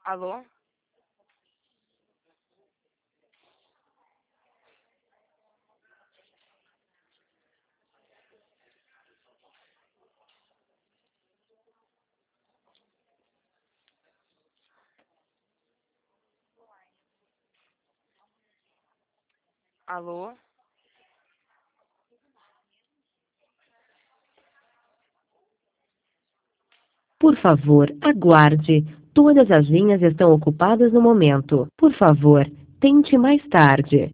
Alô? Alô? Por favor, aguarde. Todas as linhas estão ocupadas no momento. Por favor, tente mais tarde.